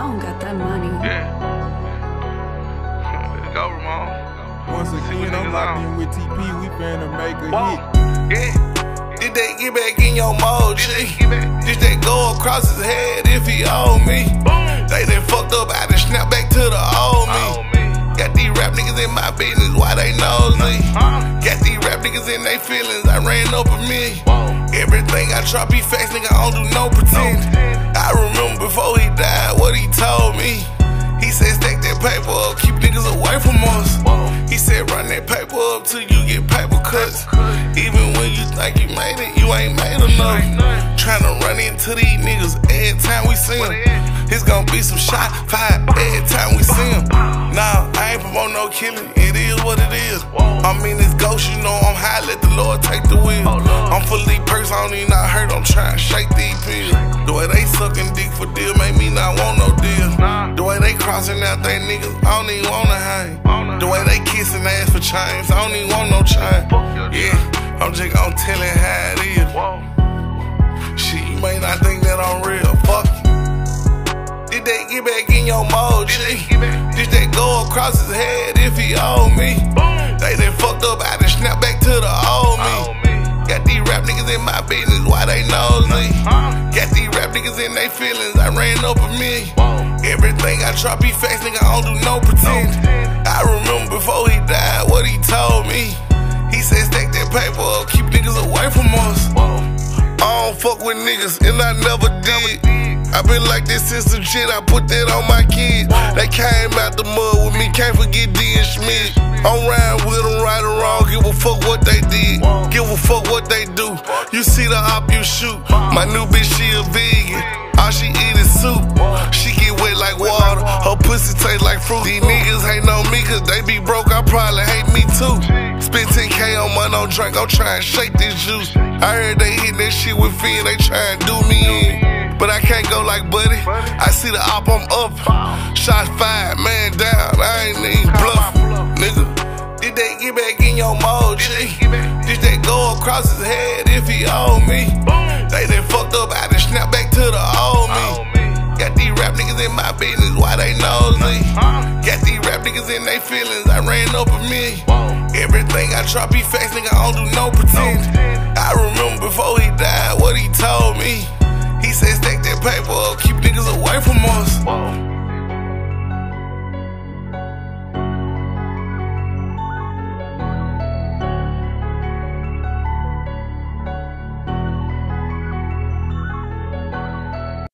don't got that money. Yeah. Let's go, Ramon. Once again, I'm locked in with TP, we finna make a hit. Yeah. Did they get back in your mode, G? Did they go across his head if he owe me? They done fucked up, I done snap back to the old me. Got these rap niggas in my business, why they nosy? Got these rap niggas in they feelings, I ran up a million. Everything I try be facts, nigga, I don't do no pretend. I remember before he died what he told me. He said stack that paper up, keep niggas away from us. He said run that paper up till you get paper cuts. Even when you think you made it, you ain't made enough. Tryna run into these niggas every time we see them. It's gonna be some shot fire every time we see them. Nah, I ain't promote no killing, it is what it is. I'm in this ghost, you know I'm high, let the Lord take the wheel. I'm fully perks, I don't even not hurt, I'm trying to shake these pills. The way they sucking dick for deal make me not want no deal. The way they crossing out they niggas, I don't even wanna hang. The way they kissing ass for chains, I don't even want no chain. Yeah, I'm just gon' tell it how it is. Shit, you may not think that I'm real, fuck it. Did they get back in your mode, G? Did they go across his head if he owe me? They done fucked up, I done snap back to the old me. Got these rap niggas in my business, why they nosy? Got these rap niggas in they feelings, I ran up a million. Everything I try be facts, nigga, I don't do no pretend. I remember before he died what he told me. He said stack that paper up, keep niggas away from us. I don't fuck with niggas, and I never did. I been like this since some shit, I put that on my kids. They came out the mud with me, can't forget D and Schmidt. I'm riding with them right or wrong, give a fuck what they did, give a fuck what they do. You see the op, you shoot. My new bitch, she a vegan, all she eat is soup. She get wet like water, her pussy taste like fruit. These niggas hate on me cause they be broke, I probably hate me too. Spend 10K on money on drink, I'm trying to shake this juice. I heard they hit that shit with Finn, they trying to do me in. But I can't go like Buddy, I see the op, I'm up. Shots fired, man down, I ain't even bluff, nigga. Did they get back in your mode, G? Did they go across his head if he owe me? They done fucked up, I done snap back to the old me. Got these rap niggas in my business, why they nosy? Got these rap niggas in they feelings, I ran up a million. Everything I try be facts, nigga, I don't do no pretend. I remember before he died what he told me. He said stack that paper up, keep niggas away from us.